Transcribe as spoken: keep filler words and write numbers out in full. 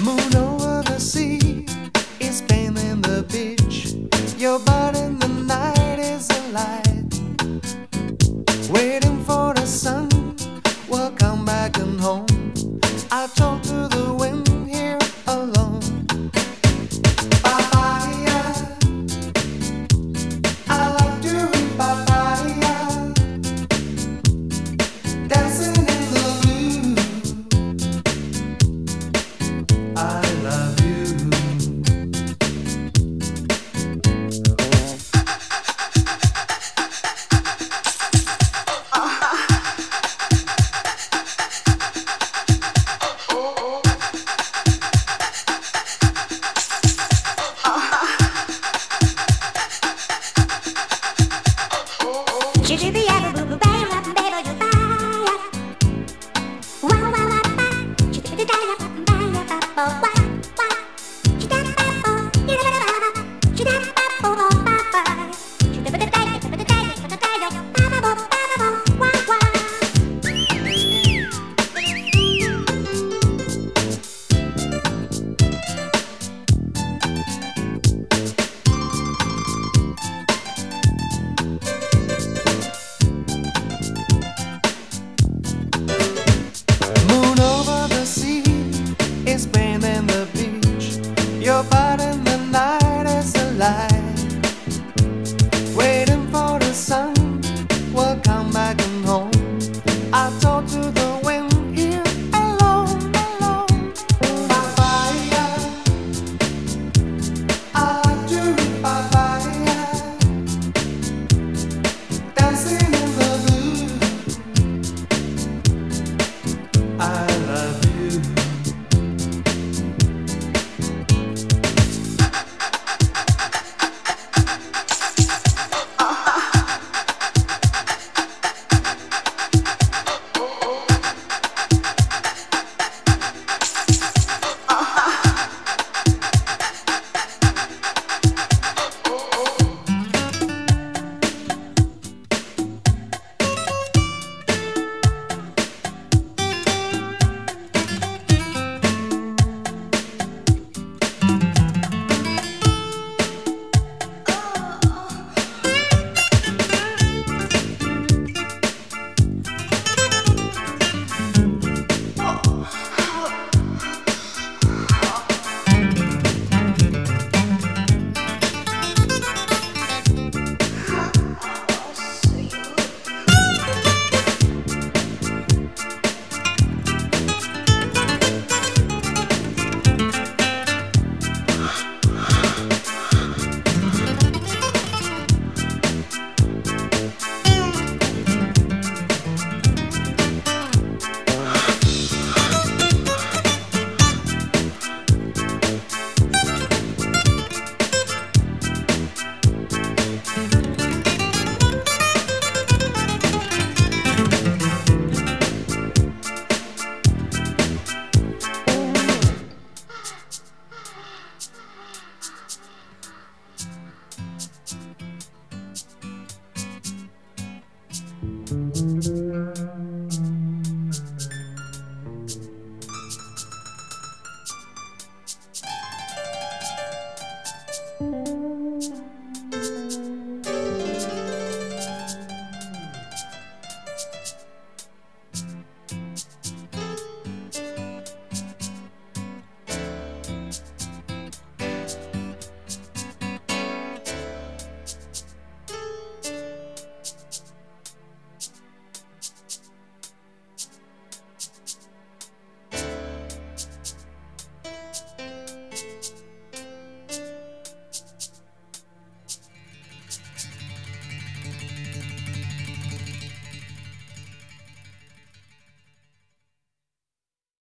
Moon over the sea is painting the beach. Your body in the night is alight, waiting for the sun. We'll come back and home. I talk to the wind here alone. Papaya, I love doing papaya, dancing in the blue. I love you. Your body in the night is alight, waiting for the sun. We'll come back and home. I talk to the wind here alone, alone. Papaya, I do papaya, dancing in the blue. I